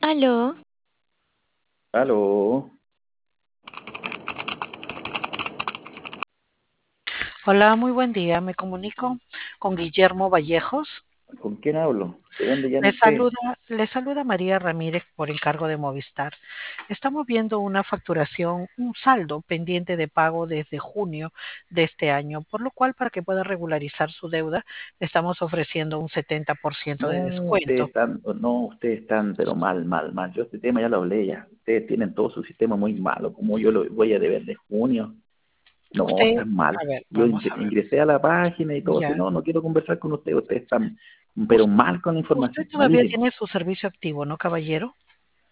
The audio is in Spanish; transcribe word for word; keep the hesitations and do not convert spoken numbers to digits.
Aló, Aló, Hola, muy buen día. Me comunico con Guillermo Vallejos. ¿con quién hablo? ¿De dónde llama Le usted? saluda, le saluda María Ramírez por encargo de Movistar. Estamos viendo una facturación, un saldo pendiente de pago desde junio de este año, por lo cual para que pueda regularizar su deuda, le estamos ofreciendo un setenta por ciento No, de ustedes descuento. están, no, ustedes están, pero mal, mal, mal. Yo este tema ya lo hablé ya. Ustedes tienen todo su sistema muy malo. ¿Cómo yo lo voy a deber de junio? No, Usted, están mal. a ver, Yo vamos ing- a ver. ingresé a la página y todo, así, Ya. no, no quiero conversar con ustedes. Ustedes están, pero Us- mal con la Usted información, todavía malísimo. tiene su servicio activo, ¿no, caballero?